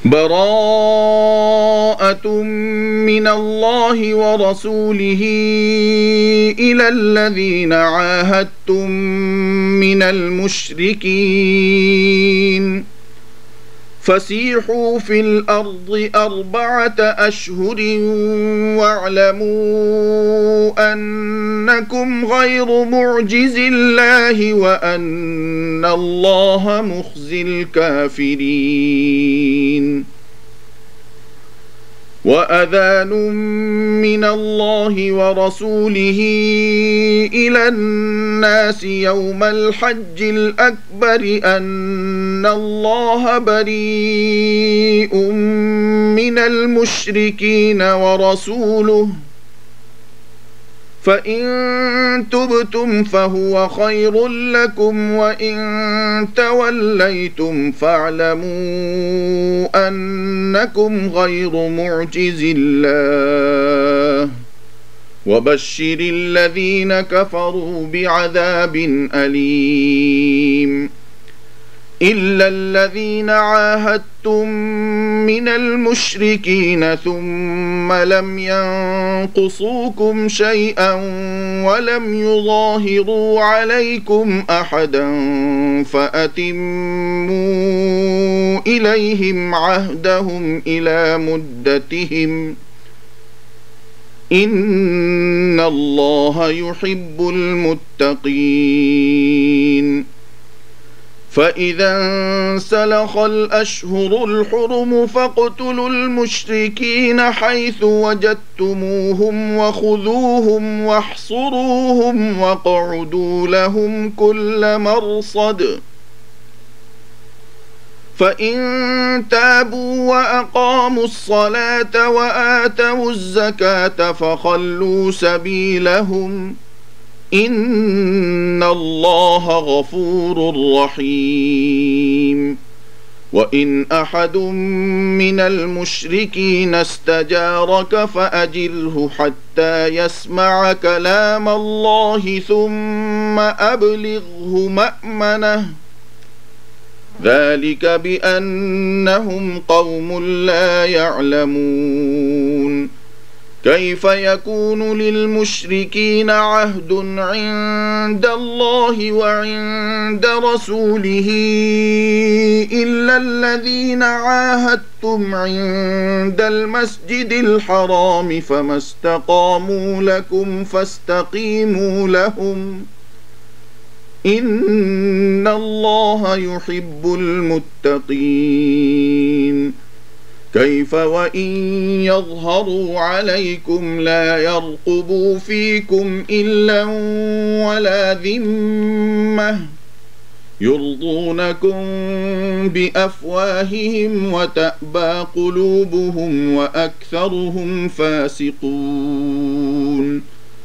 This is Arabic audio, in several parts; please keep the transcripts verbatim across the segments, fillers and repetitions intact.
براءة من الله ورسوله إلى الذين عاهدتم من المشركين فسيحوا في الأرض أربعة أشهر واعلموا أنكم غير معجز الله وأن الله مخزي الكافرين. وأذان من الله ورسوله إلى الناس يوم الحج الأكبر أن الله بريء من المشركين ورسوله فإن تبتم فهو خير لكم وإن توليتم فاعلموا أنكم غير معجز الله وبشر الذين كفروا بعذاب أليم. إلا الذين عاهدتم من المشركين ثم لم ينقصوكم شيئا ولم يظاهروا عليكم أحدا فأتموا إليهم عهدهم إلى مدتهم إن الله يحب المتقين. فإذا انسلخ الأشهر الحرم فاقتلوا المشركين حيث وجدتموهم وخذوهم واحصروهم واقعدوا لهم كل مرصد فإن تابوا وأقاموا الصلاة وآتوا الزكاة فخلوا سبيلهم إن الله غفور رحيم. وإن أحد من المشركين استجارك فأجره حتى يسمع كلام الله ثم أبلغه مأمنه ذلك بأنهم قوم لا يعلمون. كيف يكون للمشركين عهد عند الله وعند رسوله إلا الذين عاهدتم عند المسجد الحرام فما استقاموا لكم فاستقيموا لهم إن الله يحب المتقين. كيف وإن يظهروا عليكم لا يرقبوا فيكم إلا ولا ذمة يرضونكم بأفواههم وتأبى قلوبهم وأكثرهم فاسقون.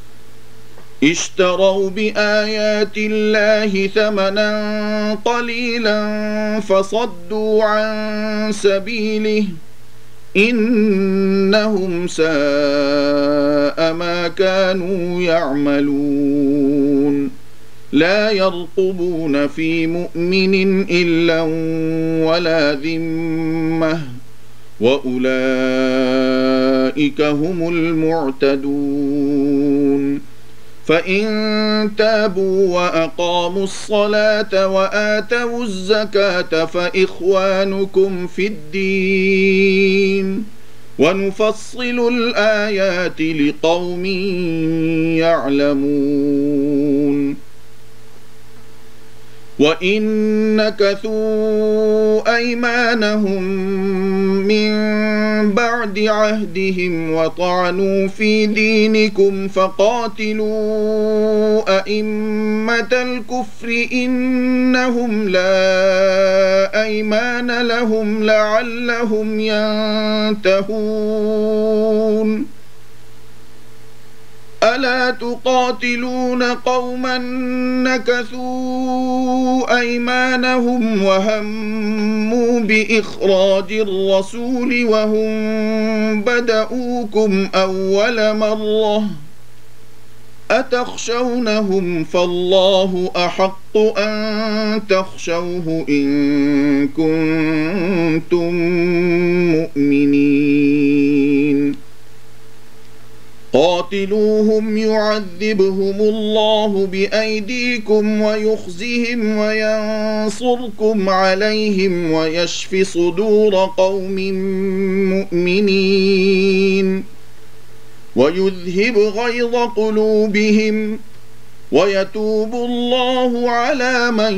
اشتروا بآيات الله ثمنا قليلا فصدوا عن سبيله إنهم ساء ما كانوا يعملون. لا يرقبون في مؤمن إلا ولا ذمة وأولئك هم المعتدون. فإن تابوا وأقاموا الصلاة وآتوا الزكاة فإخوانكم في الدين ونفصل الآيات لقوم يعلمون. وإن نكثوا أيمانهم من بعد عهدهم وطعنوا في دينكم فقاتلوا أئمة الكفر إنهم لا أيمان لهم لعلهم ينتهون. ألا تقاتلون قوما نكثوا أيمانهم وهموا بإخراج الرسول وهم بدؤوكم أول مرة أتخشونهم فالله أحق أن تخشوه إن كنتم تقاتلوهم يعذبهم الله بأيديكم ويخزهم وينصركم عليهم ويشف صدور قوم مؤمنين ويذهب غيظ قلوبهم ويتوب الله على من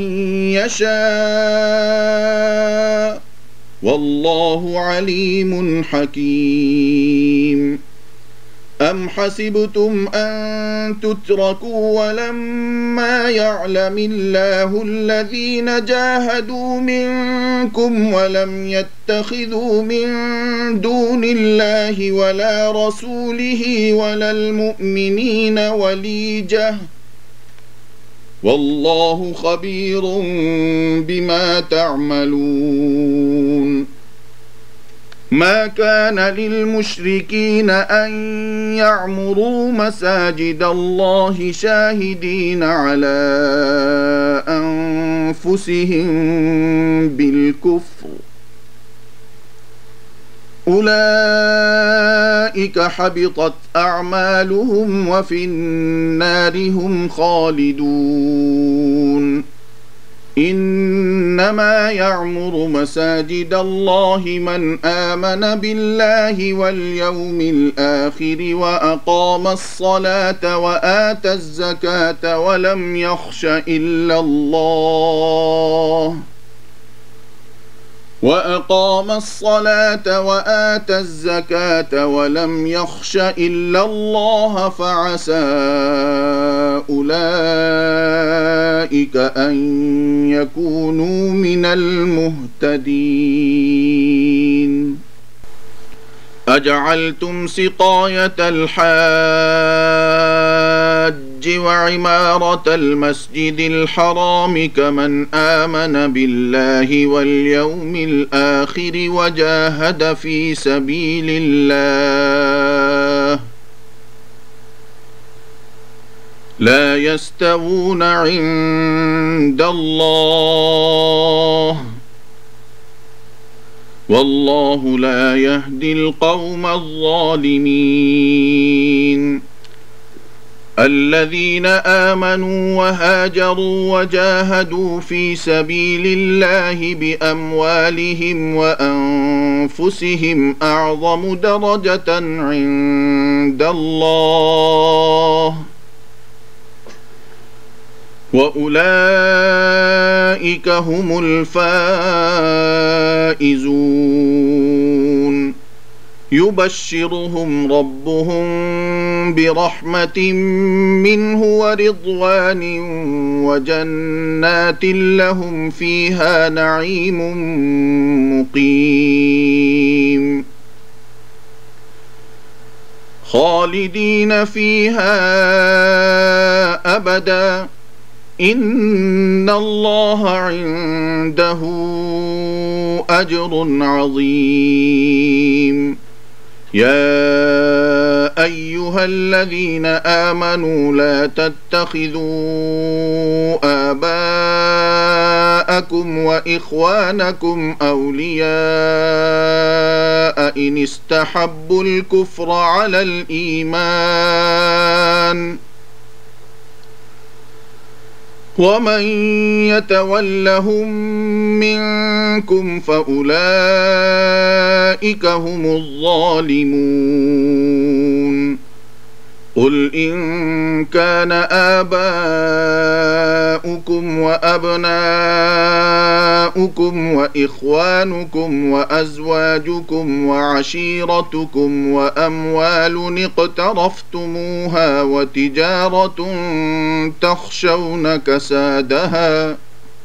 يشاء والله عليم حكيم. أم حسبتم أن تتركوا ولما يعلم الله الذين جاهدوا منكم ولم يتخذوا من دون الله ولا رسوله ولا المؤمنين وليجة والله خبير بما تعملون. ما كان للمشركين أن يعمروا مساجد الله شاهدين على أنفسهم بالكفر أولئك حبطت أعمالهم وفي النار هم خالدون. إنما يعمر مساجد الله من آمن بالله واليوم الآخر وأقام الصلاة وآتى الزكاة ولم يخش إلا الله وأقام الصلاة وآتى الزكاة ولم يخش إلا الله فعسى أولئك أن يكونوا من المهتدين. أجعلتم سقاية الحاج وعمارة المسجد الحرام كمن آمن بالله واليوم الآخر وجاهد في سبيل الله لا يستوون عند الله والله لا يهدي القوم الظالمين. الذين آمنوا وهاجروا وجاهدوا في سبيل الله بأموالهم وأنفسهم أعظم درجة عند الله وأولئك هم الفائزون. يبشرهم ربهم برحمة منه ورضوان وجنات لهم فيها نعيم مقيم خالدين فيها أبدا إن الله عنده أجر عظيم. يا أيها الذين آمنوا لا تتخذوا آباءكم وإخوانكم أولياء إن استحبوا الكفر على الإيمان ومن يتولهم منكم فأولئك هم الظالمون. قل إن كان آباؤكم وأبناؤكم وإخوانكم وأزواجكم وعشيرتكم وأموال اقترفتموها وتجارة تخشون كسادها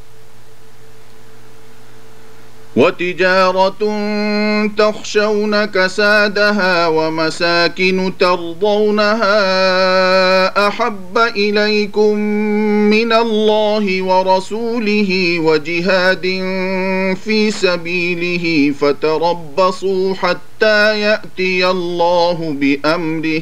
وتجارة تخشون كسادها ومساكن ترضونها أحب إليكم من الله ورسوله وجهاد في سبيله فتربصوا حتى يأتي الله بأمره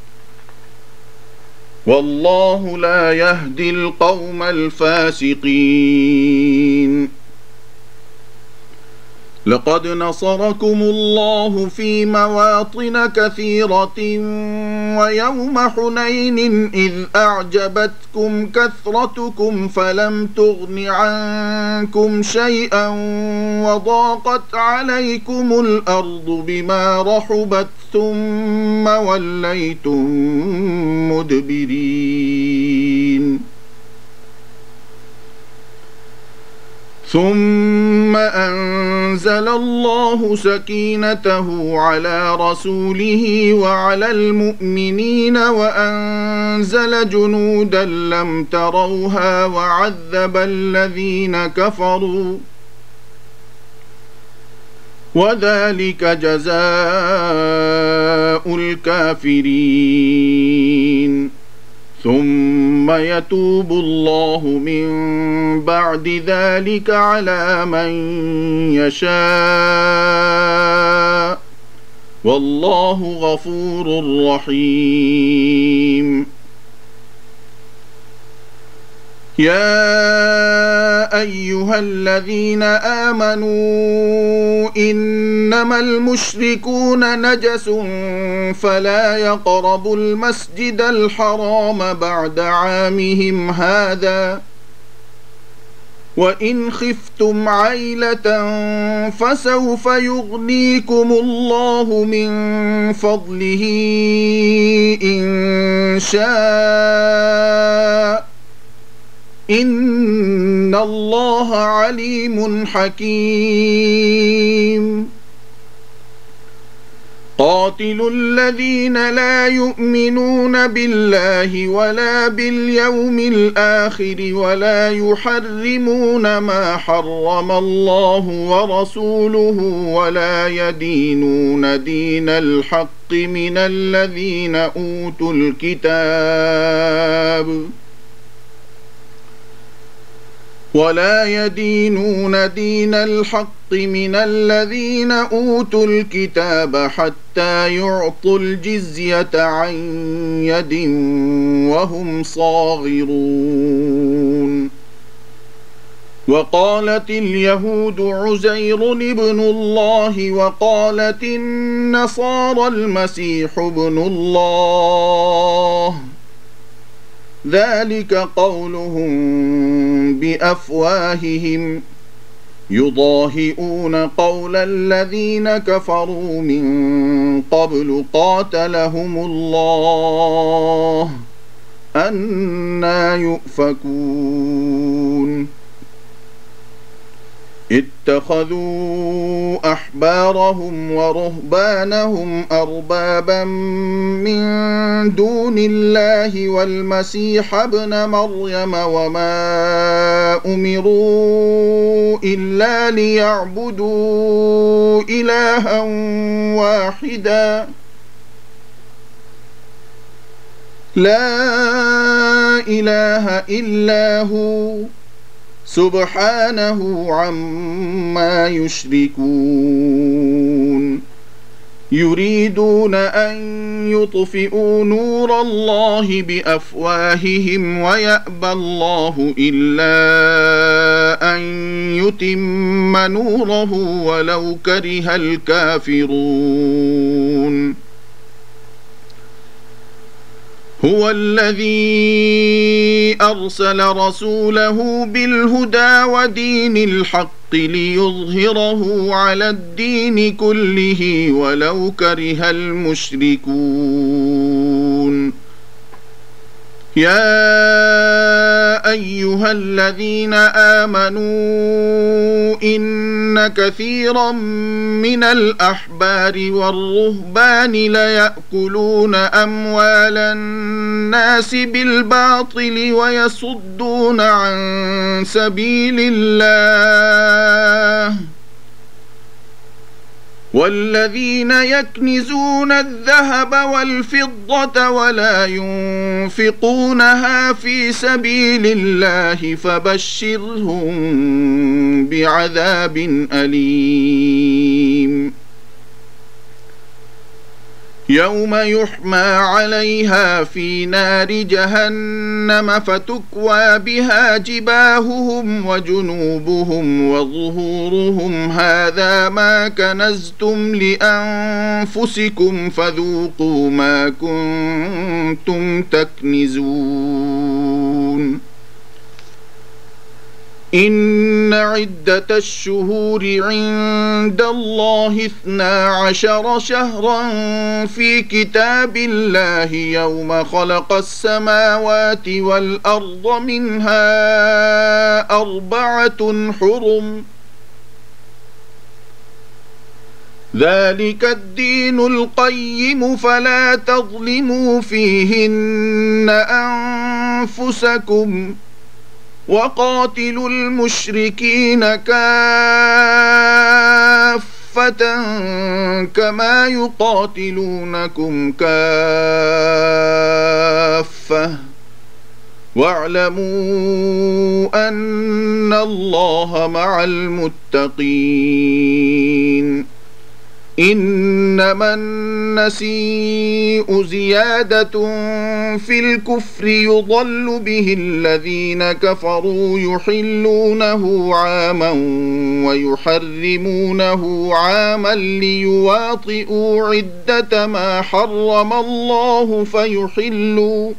والله لا يهدي القوم الفاسقين. لقد نصركم الله في مواطن كثيرة ويوم حنين إذ أعجبتكم كثرتكم فلم تغن عنكم شيئا وضاقت عليكم الأرض بما رحبت ثم وليتم مدبرين ثم أنزل الله سكينته على رسوله وعلى المؤمنين وأنزل جنودا لم تروها وعذب الذين كفروا وذلك جزاء الكافرين ثم يتوب الله من بعد ذلك على من يشاء والله غفور رحيم يا أيها الذين آمنوا إنما المشركون نجس فلا يقربوا المسجد الحرام بعد عامهم هذا وإن خفتم عيلة فسوف يغنيكم الله من فضله إن شاء إن الله عليم حكيم قاتلوا الذين لا يؤمنون بالله ولا باليوم الآخر ولا يحرمون ما حرم الله ورسوله ولا يدينون دين الحق من الذين أوتوا الكتاب ولا يدينون دين الحق من الذين أوتوا الكتاب حتى يعطوا الجزية عن يد وهم صاغرون وقالت اليهود عزير ابن الله وقالت النصارى المسيح ابن الله ذلك قولهم بأفواههم يضاهئون قول الذين كفروا من قبل قاتلهم الله أنى يؤفكون اتخذوا أحبارهم ورهبانهم أربابا من دون الله والمسيح ابن مريم وما أمروا إلا ليعبدوا إلها واحدا لا إله إلا هو سبحانه عما يشركون يريدون أن يطفئوا نور الله بأفواههم ويأبى الله إلا أن يتم نوره ولو كره الكافرون هو الذي أرسل رسوله بالهدى ودين الحق ليظهره على الدين كله ولو كره المشركون يا أيها الذين آمنوا إن كثيرا من الأحبار والرهبان ليأكلون أموال الناس بالباطل ويصدون عن سبيل الله والذين يكنزون الذهب والفضة ولا ينفقونها في سبيل الله فبشرهم بعذاب أليم يوم يحمى عليها في نار جهنم فتكوى بها جباههم وجنوبهم وظهورهم هذا ما كنزتم لأنفسكم فذوقوا ما كنتم تكنزون إن عدة الشهور عند الله اثنا عشر شهرا في كتاب الله يوم خلق السماوات والأرض منها أربعة حرم ذلك الدين القيم فلا تظلموا فيهن أنفسكم وقاتلوا المشركين كافة كما يقاتلونكم كافة واعلموا أن الله مع المتقين إنما النسيء زيادة في الكفر يضل به الذين كفروا يحلونه عاما ويحرمونه عاما ليواطئوا عدة ما حرم الله فيحلوا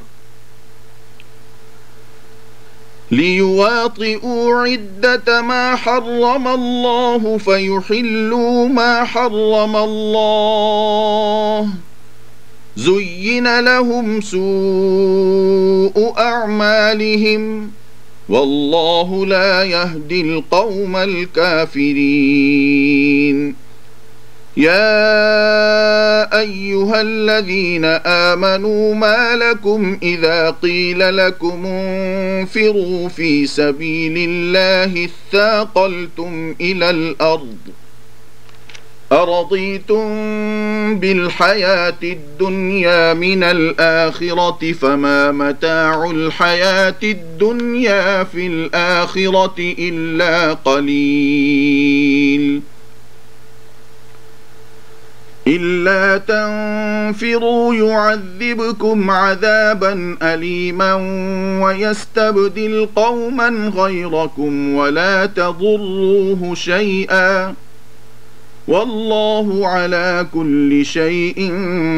ليواطئوا عدة ما حرم الله فيحلوا ما حرم الله زين لهم سوء أعمالهم والله لا يهدي القوم الكافرين يا أيها الذين آمنوا ما لكم إذا قيل لكم انفروا في سبيل الله اثاقلتم إلى الأرض أرضيتم بالحياة الدنيا من الآخرة فما متاع الحياة الدنيا في الآخرة إلا قليل إلا تنفروا يعذبكم عذابا أليما ويستبدل قوما غيركم ولا تضروه شيئا والله على كل شيء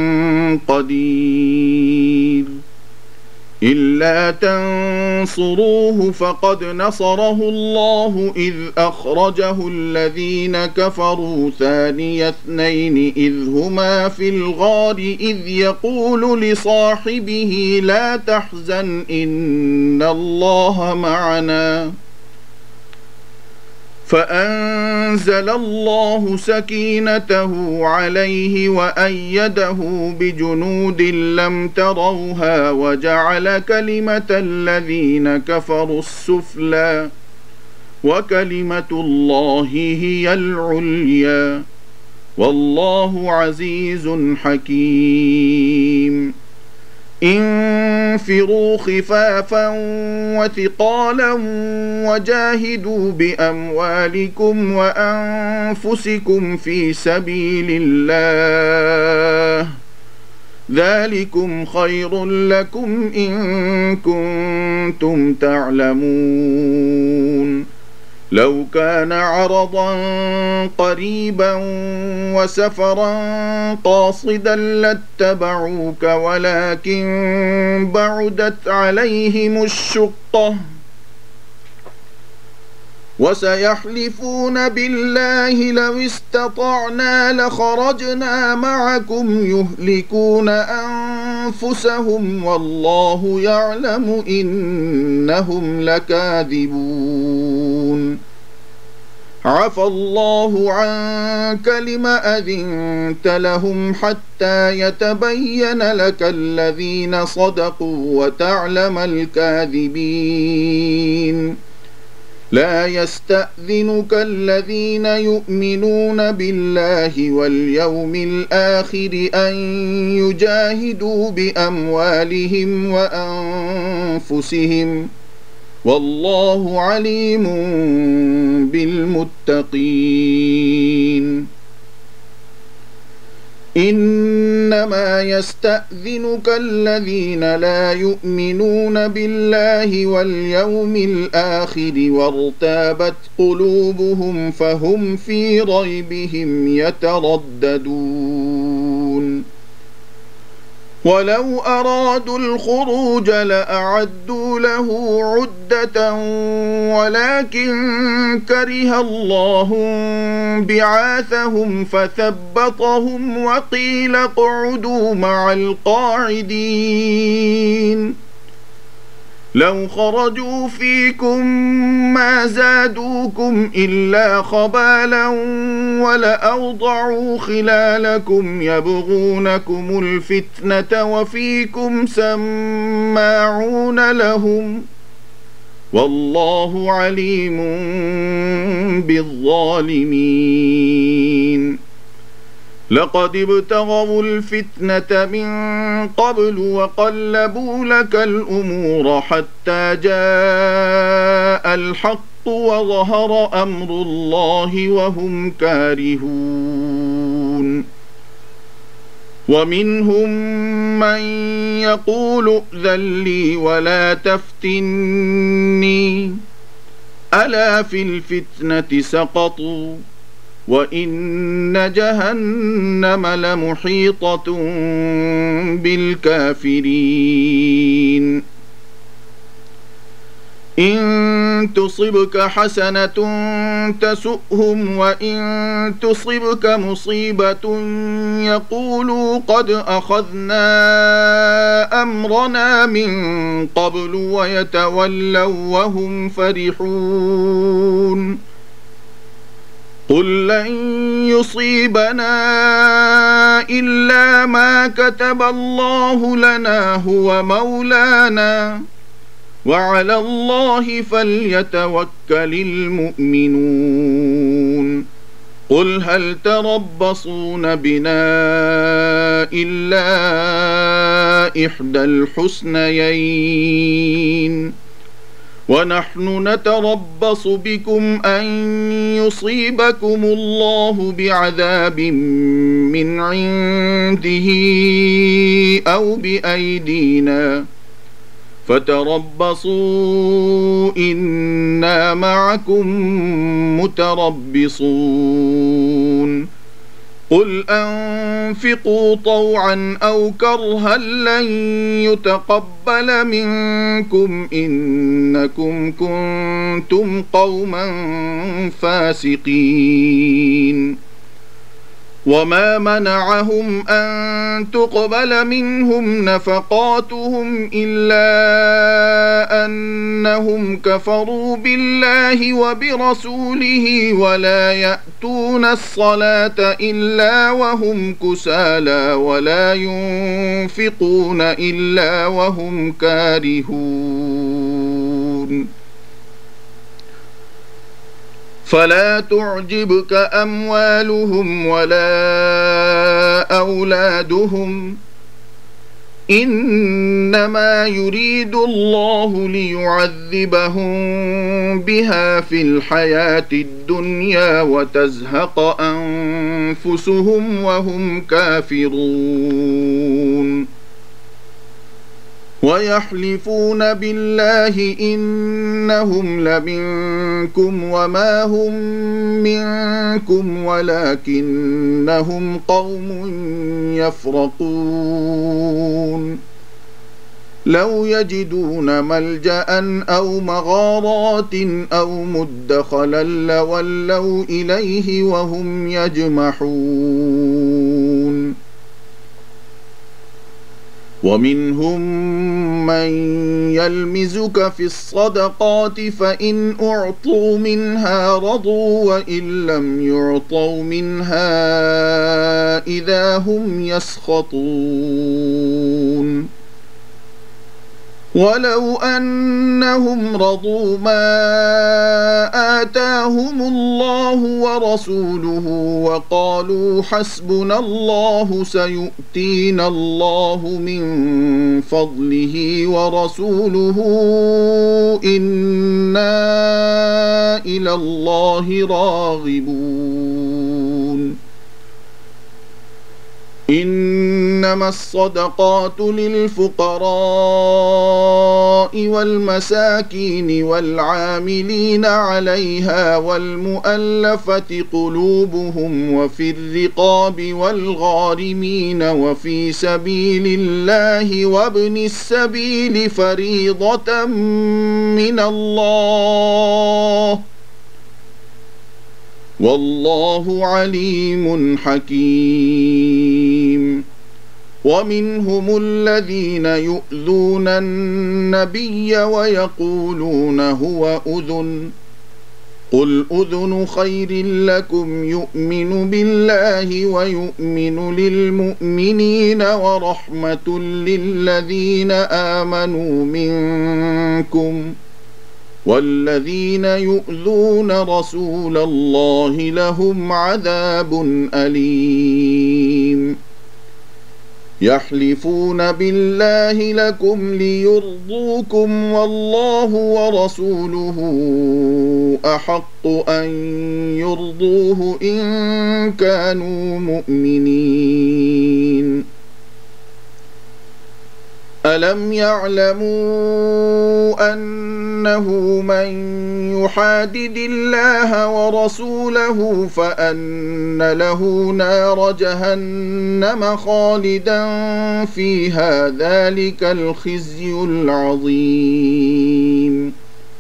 قدير إلا تنصروه فقد نصره الله إذ أخرجه الذين كفروا ثاني اثنين إذ هما في الغار إذ يقول لصاحبه لا تحزن إن الله معنا فأنزل الله سكينته عليه وأيده بجنود لم تروها وجعل كلمة الذين كفروا السفلى وكلمة الله هي العليا والله عزيز حكيم انفروا خفافا وثقالا وجاهدوا بأموالكم وأنفسكم في سبيل الله ذلكم خير لكم إن كنتم تعلمون لو كان عرضا قريبا وسفرا قاصدا لاتبعوك ولكن بعدت عليهم الشقة وسيحلفون بالله لو استطعنا لخرجنا معكم يهلكون أنفسهم والله يعلم إنهم لكاذبون عفى الله عنك لم أذنت لهم حتى يتبين لك الذين صدقوا وتعلم الكاذبين لا يستأذنك الذين يؤمنون بالله واليوم الآخر أن يجاهدوا بأموالهم وأنفسهم والله عليم بالمتقين إن إنما يستأذنك الذين لا يؤمنون بالله واليوم الآخر وارتابت قلوبهم فهم في ريبهم يترددون ولو أرادوا الخروج لأعدوا له عدة ولكن كره الله بعاثهم فثبطهم وقيل اقعدوا مع القاعدين لو خرجوا فيكم ما زادوكم إلا خبالا ولأوضعوا خلالكم يبغونكم الفتنة وفيكم سماعون لهم والله عليم بالظالمين لقد ابتغوا الفتنة من قبل وقلبوا لك الأمور حتى جاء الحق وظهر أمر الله وهم كارهون ومنهم من يقول ائذن لي ولا تفتني ألا في الفتنة سقطوا وإن جهنم لمحيطة بالكافرين إن تصبك حسنة تسؤهم وإن تصبك مصيبة يقولوا قد أخذنا أمرنا من قبل ويتولوا وهم فرحون قل لن يصيبنا إلا ما كتب الله لنا هو مولانا وعلى الله فليتوكل المؤمنون قل هل تربصون بنا إلا إحدى الحسنيين ونحن نتربص بكم أن يصيبكم الله بعذاب من عنده أو بأيدينا فتربصوا إنا معكم متربصون قل أنفقوا طوعا أو كرها لن يتقبل منكم إنكم كنتم قوما فاسقين وما منعهم أن تقبل منهم نفقاتهم إلا أنهم كفروا بالله وبرسوله ولا يأتون الصلاة إلا وهم كسالى ولا ينفقون إلا وهم كارهون فلا تعجبك أموالهم ولا أولادهم إنما يريد الله ليعذبهم بها في الحياة الدنيا وتزهق أنفسهم وهم كافرون ويحلفون بالله إنهم لمنكم وما هم منكم ولكنهم قوم يفرقون لو يجدون ملجأ أو مغارات أو مدخلا لولوا إليه وهم يجمحون ومنهم من يلمزك في الصدقات فإن أعطوا منها رضوا وإن لم يعطوا منها إذا هم يسخطون ولو أنهم رضوا ما آتاهم الله ورسوله وقالوا حسبنا الله سيؤتينا الله من فضله ورسوله إنا إلى الله راغبون إنما الصدقات للفقراء والمساكين والعاملين عليها والمؤلفة قلوبهم وفي الرقاب والغارمين وفي سبيل الله وابن السبيل فريضة من الله والله عليم حكيم. ومنهم الذين يؤذون النبي ويقولون هو أذن قل أذن خير لكم يؤمن بالله ويؤمن للمؤمنين ورحمة للذين آمنوا منكم والذين يؤذون رسول الله لهم عذاب أليم. يحلفون بالله لكم ليرضوكم والله ورسوله أحق أن يرضوه إن كانوا مؤمنين. ألم يعلموا أنه من يحادد الله ورسوله فأن له نار جهنم خالدا فيها ذلك الخزي العظيم.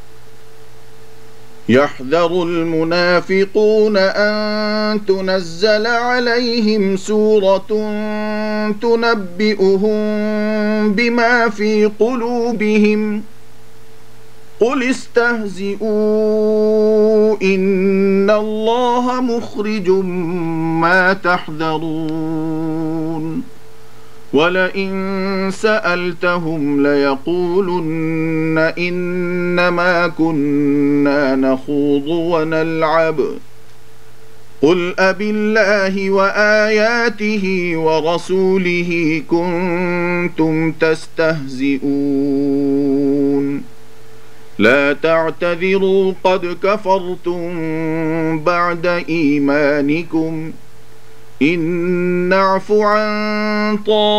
يحذر المنافقون أن تنزل عليهم سورة تنبئهم بما في قلوبهم قل استهزئوا إن الله مخرج ما تحذرون. ولئن سألتهم ليقولن إنما كنا نخوض ونلعب قل أبالله وآياته ورسوله كنتم تستهزئون لا تعتذروا قد كفرتم بعد إيمانكم إن نعف عن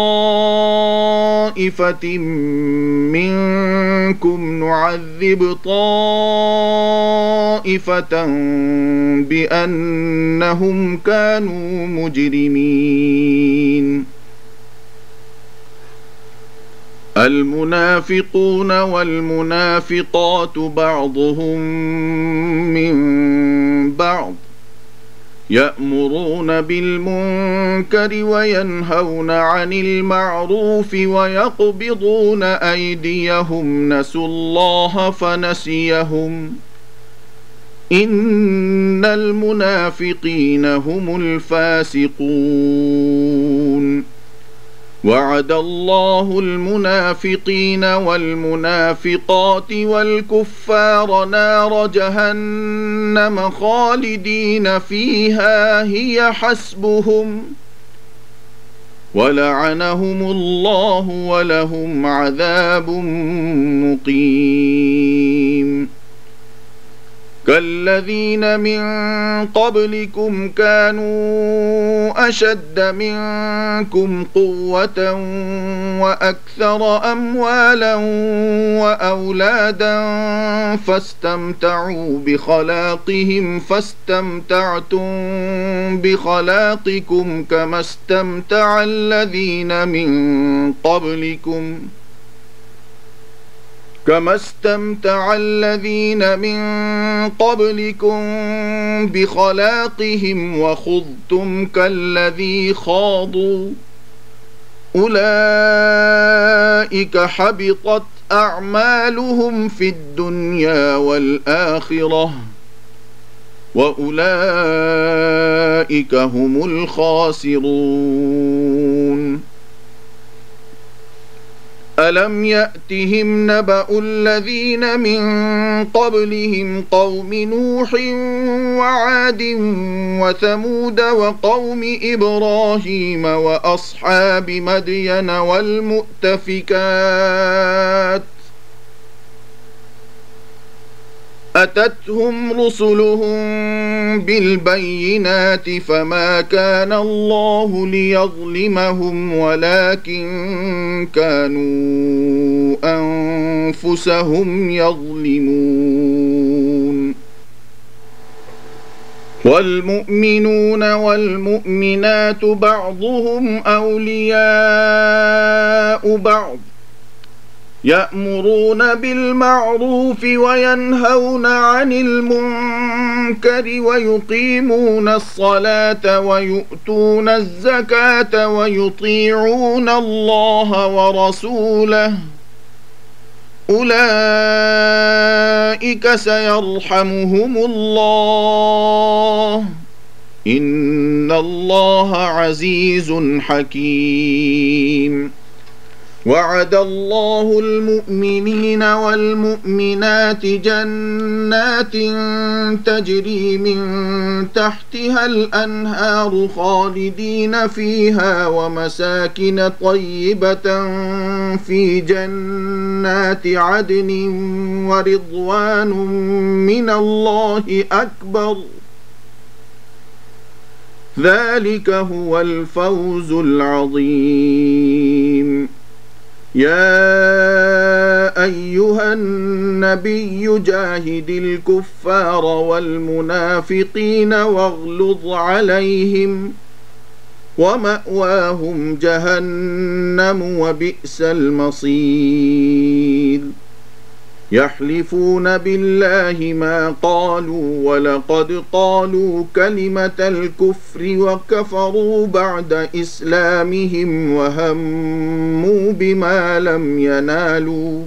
طائفة منكم نعذب طائفة بأنهم كانوا مجرمين. المنافقون والمنافقات بعضهم من بعض يأمرون بالمنكر وينهون عن المعروف ويقبضون أيديهم نسوا الله فنسيهم إن المنافقين هم الفاسقون. وعد الله المنافقين والمنافقات والكفار نار جهنم خالدين فيها هي حسبهم ولعنهم الله ولهم عذاب مقيم. كالذين من قبلكم كانوا أشد منكم قوة وأكثر أموالا وأولادا فاستمتعوا بخلاقهم فاستمتعتم بخلاقكم كما استمتع الذين من قبلكم كما استمتع الذين من قبلكم بخلاقهم وخضتم كالذي خاضوا أولئك حبطت أعمالهم في الدنيا والآخرة وأولئك هم الخاسرون. ألم يأتهم نبأ الذين من قبلهم قوم نوح وعاد وثمود وقوم إبراهيم وأصحاب مدين والمؤتفكات أتتهم رسلهم بالبينات فما كان الله ليظلمهم ولكن كانوا أنفسهم يظلمون والمؤمنون والمؤمنات بعضهم أولياء بعض يأمرون بالمعروف وينهون عن المنكر ويقيمون الصلاة ويؤتون الزكاة ويطيعون الله ورسوله أولئك سيرحمهم الله إن الله عزيز حكيم وعد الله المؤمنين والمؤمنات جنات تجري من تحتها الأنهار خالدين فيها ومساكن طيبة في جنات عدن ورضوان من الله أكبر ذلك هو الفوز العظيم يا أيها النبي جاهد الكفار والمنافقين واغلظ عليهم ومأواهم جهنم وبئس المصير يحلفون بالله ما قالوا ولقد قالوا كلمة الكفر وكفروا بعد إسلامهم وهموا بما لم ينالوا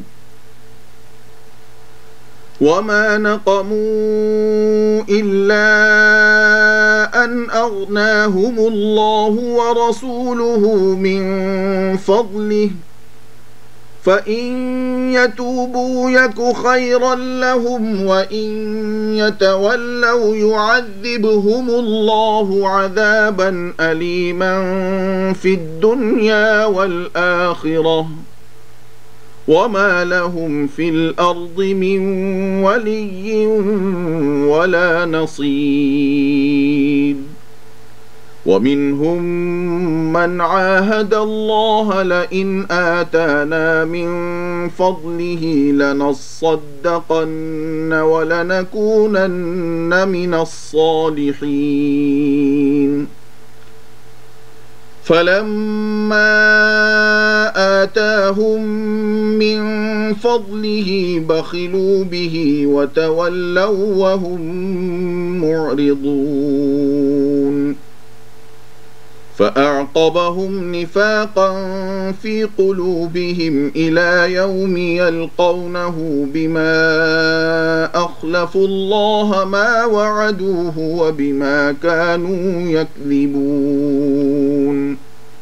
وما نقموا إلا أن أغناهم الله ورسوله من فضله فإن يتوبوا يك خيرا لهم وإن يتولوا يعذبهم الله عذابا أليما في الدنيا والآخرة وما لهم في الأرض من ولي ولا نصير ومنهم من عاهد الله لئن آتانا من فضله لنصدقن ولنكونن من الصالحين فلما آتاهم من فضله بخلوا به وتولوا وهم معرضون فأعقبهم نفاقا في قلوبهم إلى يوم يلقونه بما أخلفوا الله ما وعدوه وبما كانوا يكذبون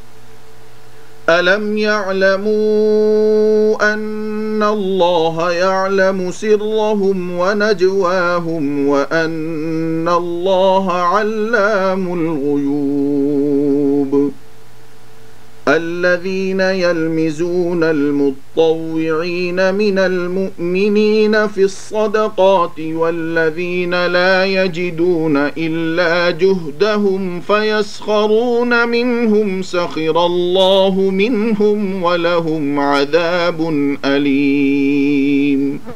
ألم يعلموا أن الله يعلم سرهم ونجواهم وأن الله علام الغيوب الذين يلمزون المطوعين من المؤمنين في الصدقات والذين لا يجدون إلا جهدهم فيسخرون منهم سخر الله منهم ولهم عذاب أليم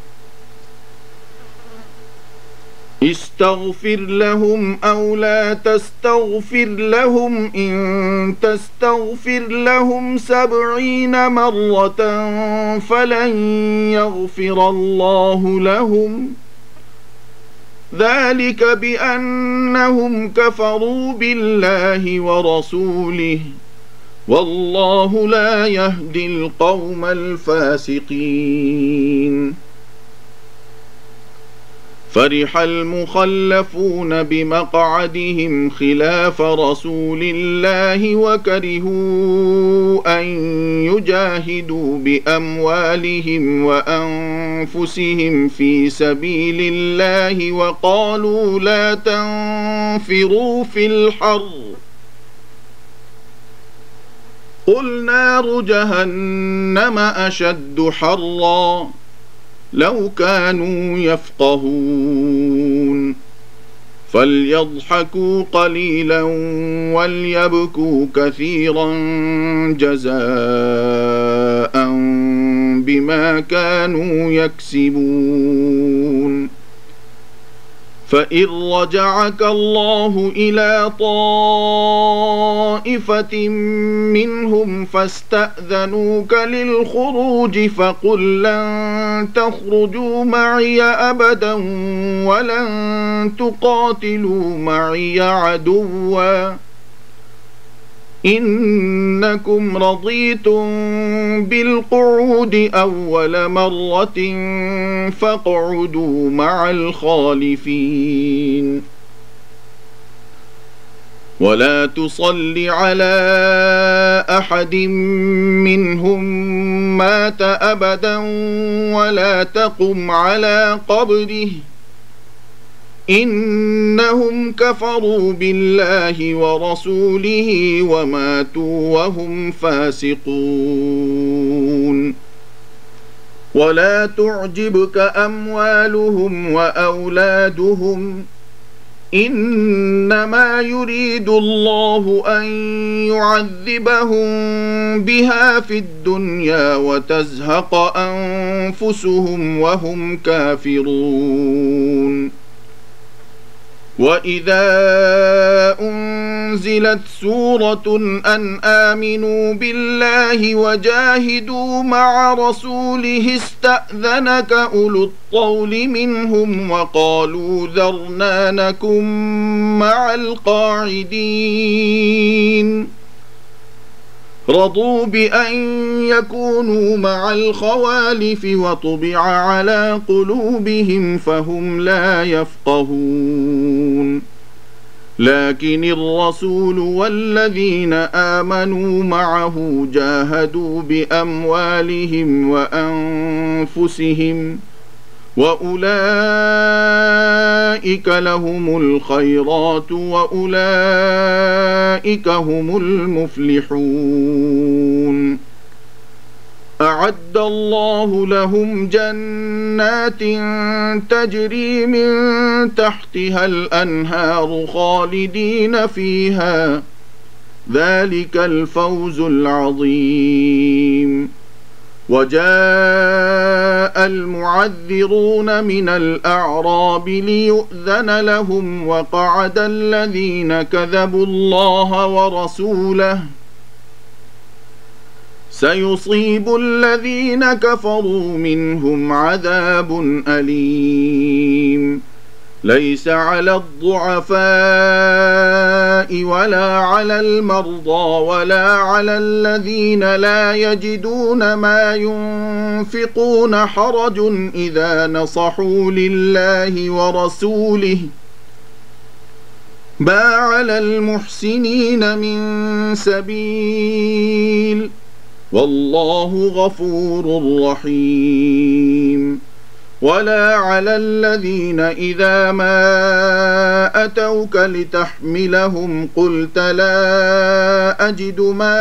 استغفر لهم أو لا تستغفر لهم إن تستغفر لهم سبعين مرة فلن يغفر الله لهم ذلك بأنهم كفروا بالله ورسوله والله لا يهدي القوم الفاسقين فرح المخلفون بمقعدهم خلاف رسول الله وكرهوا أن يجاهدوا بأموالهم وأنفسهم في سبيل الله وقالوا لا تنفروا في الحر قل نار جهنم أشد حرا لو كانوا يفقهون فليضحكوا قليلا وليبكوا كثيرا جزاء بما كانوا يكسبون فإن رجعك الله إلى طائفة منهم فاستأذنوك للخروج فقل لن تخرجوا معي أبدا ولن تقاتلوا معي عدوا إنكم رضيتم بالقعود أول مرة فاقعدوا مع الخالفين ولا تصل على أحد منهم مات أبدا ولا تقم على قبره إنهم كفروا بالله ورسوله وماتوا وهم فاسقون ولا تعجبك أموالهم وأولادهم إنما يريد الله أن يعذبهم بها في الدنيا وتزهق أنفسهم وهم كافرون وإذا أنزلت سورة أن آمنوا بالله وجاهدوا مع رسوله استأذنك أولو الطول منهم وقالوا ذرنا نكن مع القاعدين رضوا بأن يكونوا مع الخوالف وطبع على قلوبهم فهم لا يفقهون لكن الرسول والذين آمنوا معه جاهدوا بأموالهم وأنفسهم وأولئك لهم الخيرات وأولئك هم المفلحون أعد الله لهم جنات تجري من تحتها الأنهار خالدين فيها ذلك الفوز العظيم وجاء المعذرون من الأعراب ليؤذن لهم وقعد الذين كذبوا الله ورسوله سيصيب الذين كفروا منهم عذاب أليم ليس على الضعفاء ولا على المرضى ولا على الذين لا يجدون ما ينفقون حرج إذا نصحوا لله ورسوله ما على المحسنين من سبيل والله غفور رحيم ولا على الذين إذا ما أتوك لتحملهم قلت لا أجد ما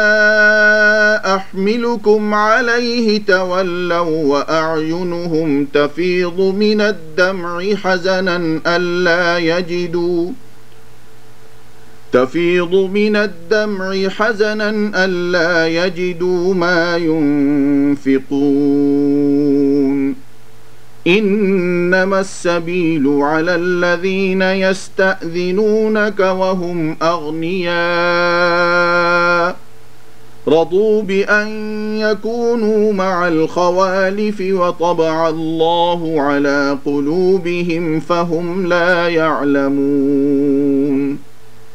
أحملكم عليه تولوا وأعينهم تفيض من الدمع حزنا ألا يجدوا تفيض من الدمع حزنا ألا يجدوا ما ينفقون إنما السبيل على الذين يستأذنونك وهم أغنياء رضوا بأن يكونوا مع الخوالف وطبع الله على قلوبهم فهم لا يعلمون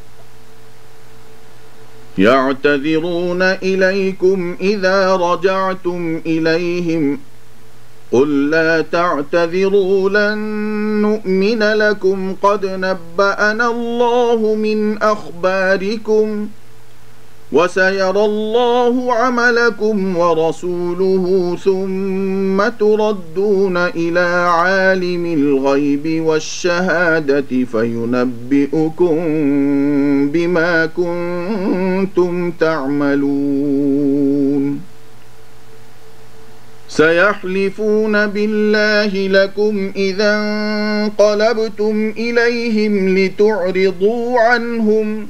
يعتذرون إليكم إذا رجعتم إليهم قل لا تعتذروا لن نؤمن لكم قد نبأنا الله من أخباركم وسيرى الله عملكم ورسوله ثم تردون إلى عالم الغيب والشهادة فينبئكم بما كنتم تعملون سيحلفون بالله لكم إذا انقلبتم إليهم لتعرضوا عنهم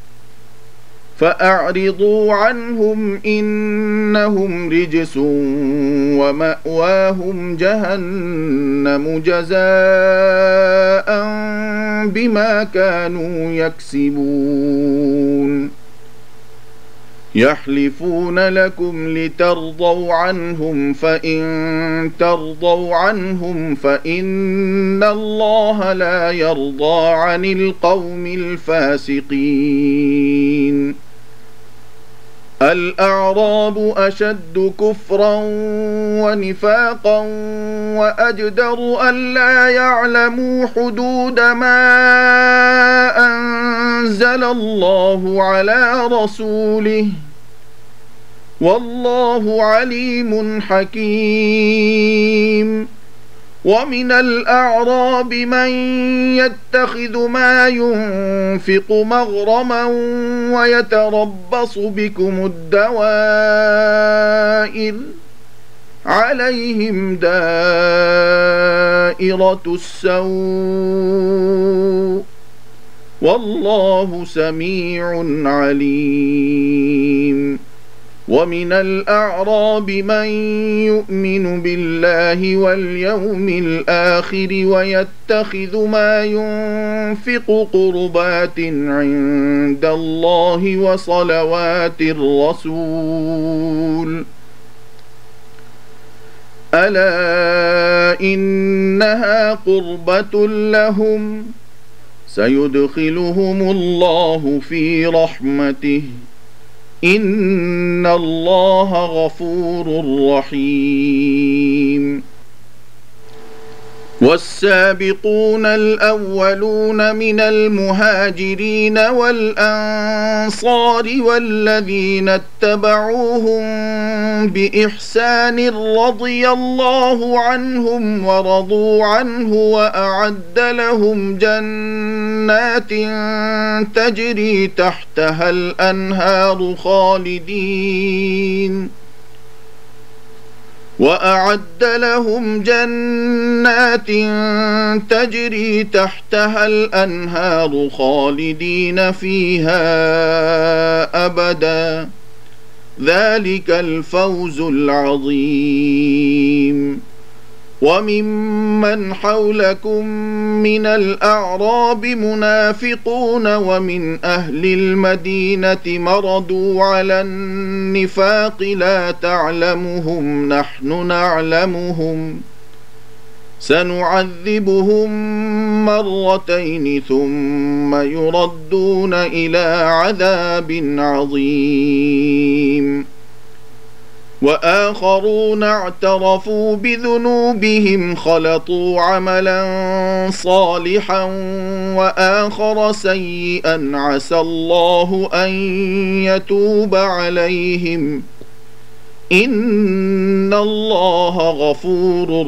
فأعرضوا عنهم إنهم رجس ومأواهم جهنم جزاء بما كانوا يكسبون يحلفون لكم لترضوا عنهم فإن ترضوا عنهم فإن الله لا يرضى عن القوم الفاسقين الأعراب أشد كفرا ونفاقا وأجدر ألا يعلموا حدود ما أنزل الله على رسوله والله عليم حكيم ومن الأعراب من يتخذ ما ينفق مغرما ويتربص بكم الدوائر عليهم دائرة السوء والله سميع عليم ومن الأعراب من يؤمن بالله واليوم الآخر ويتخذ ما ينفق قربات عند الله وصلوات الرسول ألا إنها قربة لهم سيدخلهم الله في رحمته إن الله غفور رحيم والسابقون الأولون من المهاجرين والأنصار والذين اتبعوهم بإحسان رضي الله عنهم ورضوا عنه وأعد لهم جنات تجري تحتها الأنهار خالدين وأعد لهم جنات تجري تحتها الأنهار خالدين فيها أبدا ذلك الفوز العظيم وممن حولكم من الأعراب منافقون ومن أهل المدينة مردوا على النفاق لا تعلمهم نحن نعلمهم سنعذبهم مرتين ثم يردون إلى عذاب عظيم وآخرون اعترفوا بذنوبهم خلطوا عملا صالحا وآخر سيئا عسى الله أن يتوب عليهم إن الله غفور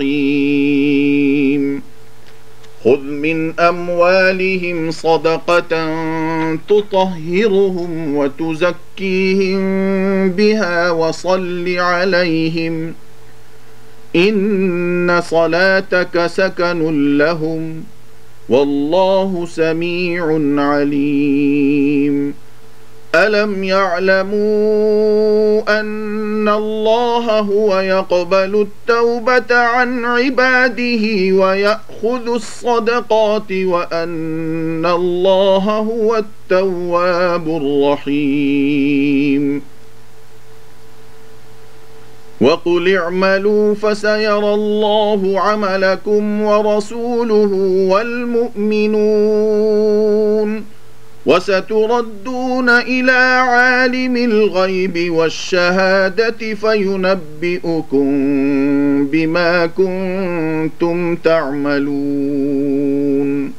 رحيم خذ من أموالهم صدقة تطهرهم وتزكيهم بها وصل عليهم إن صلاتك سكن لهم والله سميع عليم ألم يعلموا أن الله هو يقبل التوبة عن عباده ويأخذ الصدقات وأن الله هو التواب الرحيم وقل اعملوا فسيرى الله عملكم ورسوله والمؤمنون وستردون إلى عالم الغيب والشهادة فينبئكم بما كنتم تعملون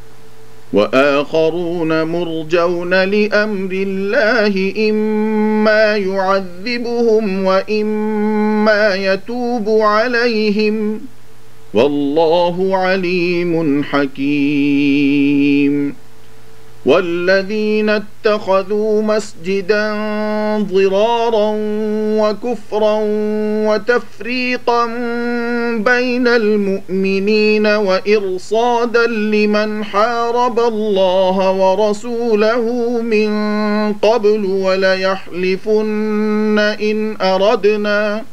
وآخرون مرجون لأمر الله إما يعذبهم وإما يتوب عليهم والله عليم حكيم والذين اتخذوا مسجدا ضرارا وكفرا وتفريقا بين المؤمنين وإرصادا لمن حارب الله ورسوله من قبل وليحلفن إن أردنا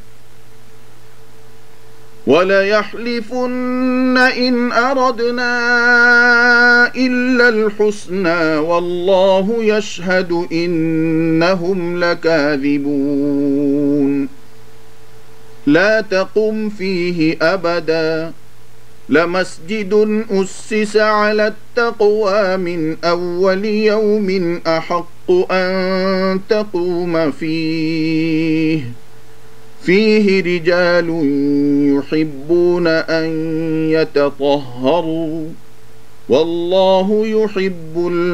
وليحلفن إن أردنا إلا الحسنى والله يشهد إنهم لكاذبون لا تقم فيه أبدا لمسجد أسس على التقوى من أول يوم أحق أن تقوم فيه فيه رجال يحبون أن يتطهروا والله يحب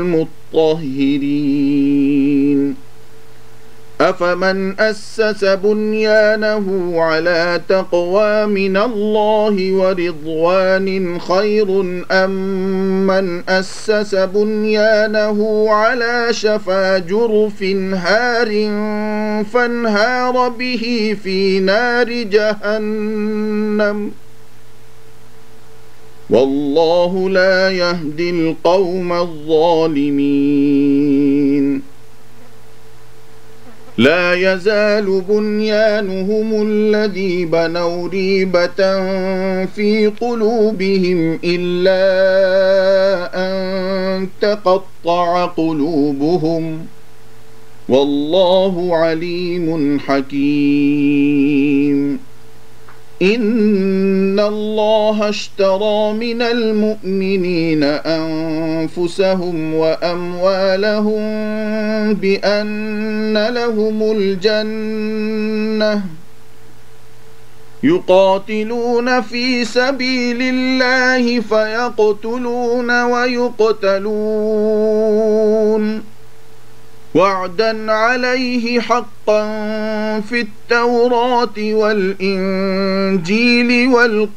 المطهرين أفمن أسس بنيانه على تقوى من الله ورضوان خير أم من أسس بنيانه على شفا جرف هار فانهار به في نار جهنم والله لا يهدي القوم الظالمين لا يزال بنيانهم الذي بنوا ريبة في قلوبهم إلا أن تقطع قلوبهم والله عليم حكيم إن الله اشترى من المؤمنين أنفسهم وأموالهم بأن لهم الجنة يقاتلون في سبيل الله فيقتلون ويقتلون وعدا عليه حقا في التوراة والإنجيل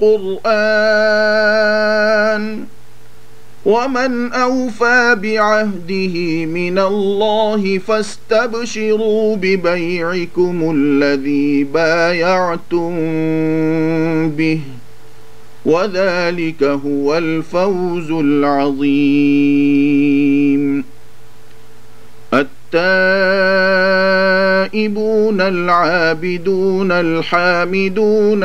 والقرآن ومن أوفى بعهده من الله فاستبشروا ببيعكم الذي بايعتم به وذلك هو الفوز العظيم التائبون العابدون الحامدون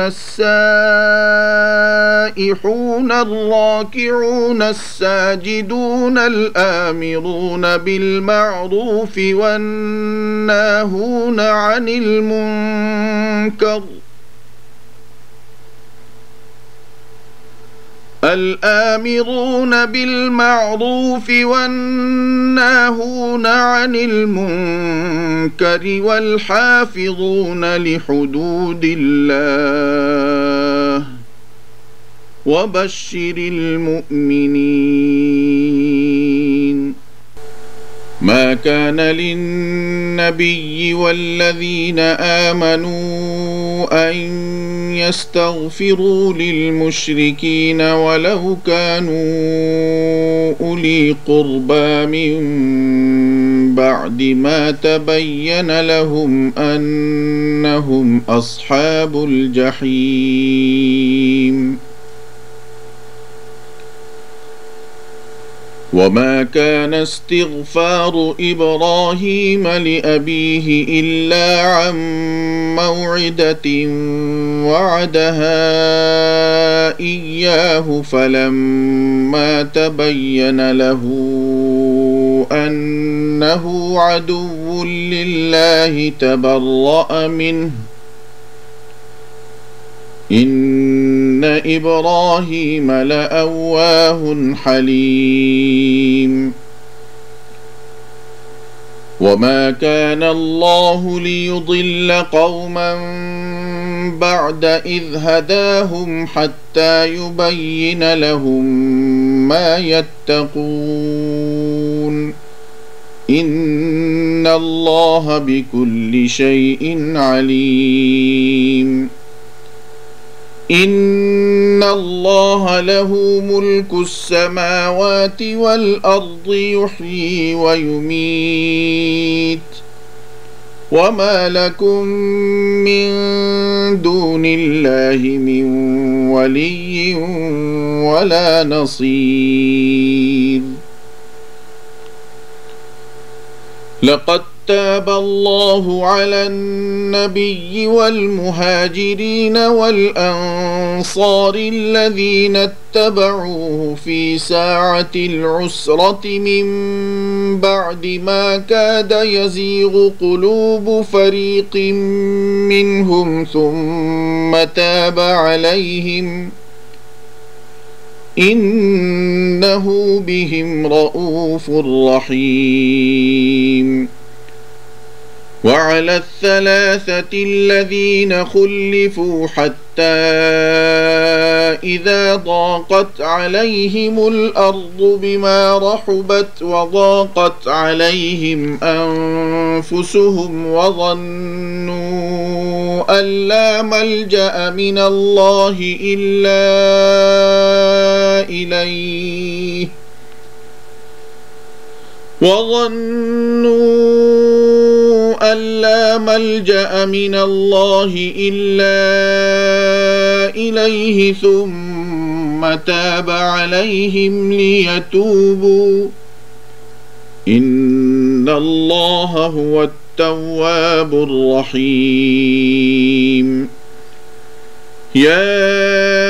السائحون الراكعون الساجدون الآمرون بالمعروف والناهون عن المنكر الآمرون بالمعروف والناهون عن المنكر والحافظون لحدود الله وبشر المؤمنين ما كان للنبي والذين آمنوا أن يستغفروا للمشركين ولو كانوا أولي قربى من بعد ما تبين لهم أنهم أصحاب الجحيم وما كان استغفار إبراهيم لأبيه إلا عن موعدة وعدها إياه فلما تبين له أنه عدو لله تبرأ منه إن إبراهيم لأواه حليم وما كان الله ليضل قوما بعد إذ هداهم حتى يبين لهم ما يتقون إن الله بكل شيء عليم إن الله له ملك السماوات والأرض يحيي ويميت وما لكم من دون الله من ولي ولا نصير. لقد تاب الله على النبي والمهاجرين والأنصار الذين اتبعوه في ساعة العسرة من بعد ما كاد يزيغ قلوب فريق منهم ثم تاب عليهم إنه بهم رءوف رحيم. وعلى الثلاثة الذين خلفوا حتى إذا ضاقت عليهم الأرض بما رحبت وضاقت عليهم أنفسهم وظنوا أن لا ملجأ من الله إلا إليه وظنوا أن لا ملجأ من الله إلا إليه ثم تاب عليهم ليتوبوا إن الله هو التواب الرحيم. يا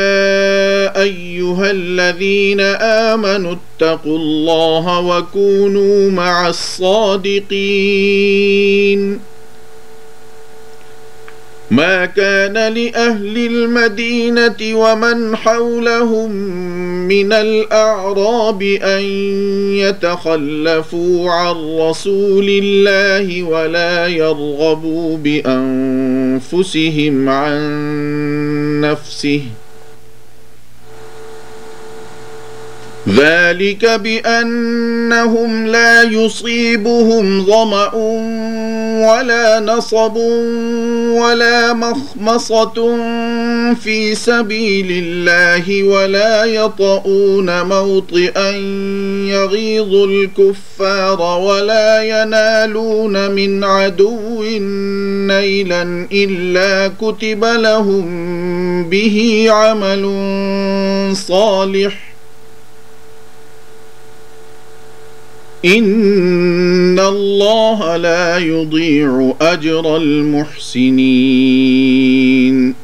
أيها الذين آمنوا اتقوا الله وكونوا مع الصادقين. ما كان لأهل المدينة ومن حولهم من الأعراب أن يتخلفوا عن رسول الله ولا يرغبوا بأنفسهم عن نفسه ذلك بأنهم لا يصيبهم ظمأ ولا نصب ولا مخمصة في سبيل الله ولا يطؤون موطئا يغيظ الكفار ولا ينالون من عدو نيلا إلا كتب لهم به عمل صالح إن الله لا يضيع أجر المحسنين.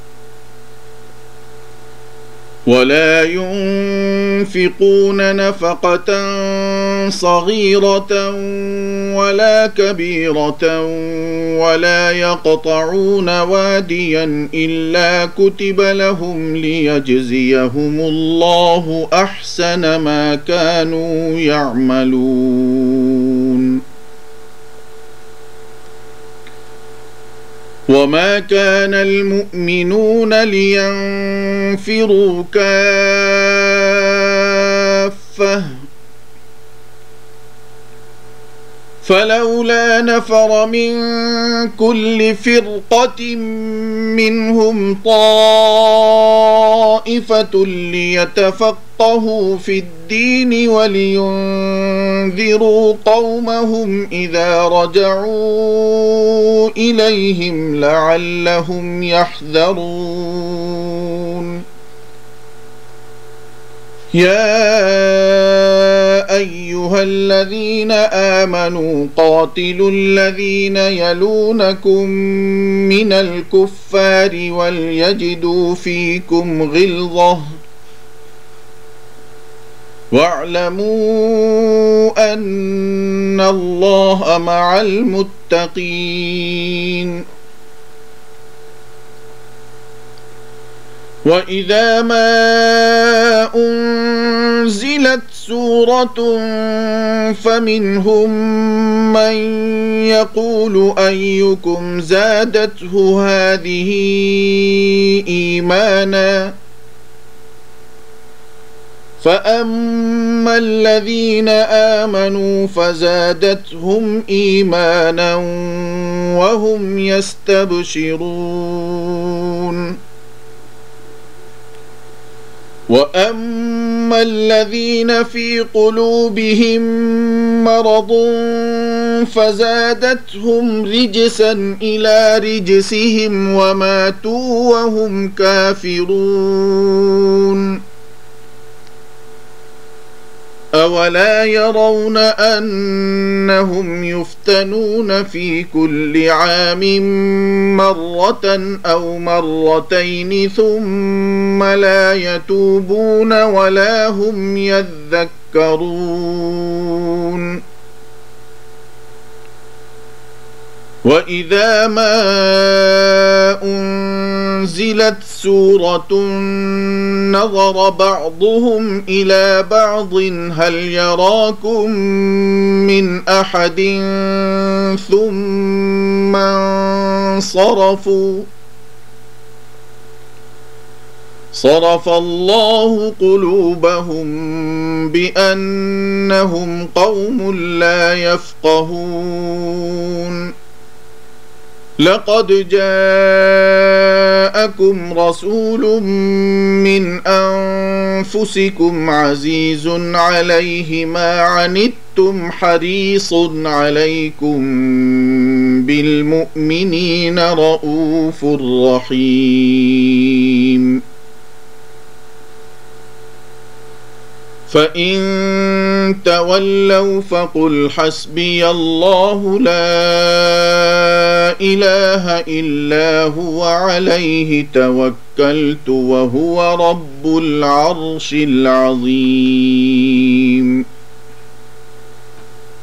ولا ينفقون نفقة صغيرة ولا كبيرة ولا يقطعون واديا إلا كتب لهم ليجزيهم الله أحسن ما كانوا يعملون. وما كان المؤمنون لينفروا كافة فلولا نفر من كل فرقة منهم طائفة ليتفقهوا في الدين ولينذروا قومهم إذا رجعوا إليهم لعلهم يحذرون. يا أيها الذين آمنوا قاتلوا الذين يلونكم من الكفار وليجدوا فيكم غلظة واعلموا أن الله مع المتقين. وإذا ما أنزلت سورة فمنهم من يقول أيكم زادته هذه إيمانا فأما الذين آمنوا فزادتهم إيمانا وهم يستبشرون. وأما الذين في قلوبهم مرض فزادتهم رجسا إلى رجسهم وماتوا وهم كافرون أولا يرون أنهم يفتنون في كل عام مرة أو مرتين ثم لا يتوبون ولا هم يذكرون وإذا ما أنزلت سورة نظر بعضهم إلى بعض هل يراكم من أحد ثم انصرفوا صرف الله قلوبهم بأنهم قوم لا يفقهون لقد جاءكم رسول من أنفسكم عزيز عليه ما عنتم حريص عليكم بالمؤمنين رؤوف رحيم فإن تولوا فقل حسبي الله لا إله إلا هو عليه توكلت وهو رب العرش العظيم